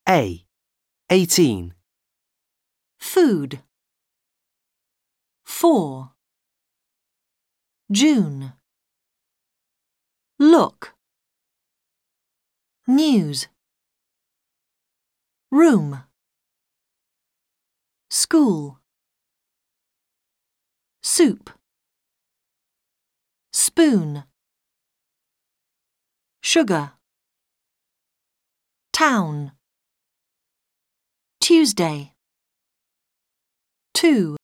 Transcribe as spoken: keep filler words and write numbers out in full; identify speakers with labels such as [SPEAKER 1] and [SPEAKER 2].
[SPEAKER 1] A. eighteen.
[SPEAKER 2] Food. Four. June. Look. News. Room. School. Soup. Spoon. Sugar. Town. Tuesday. Two.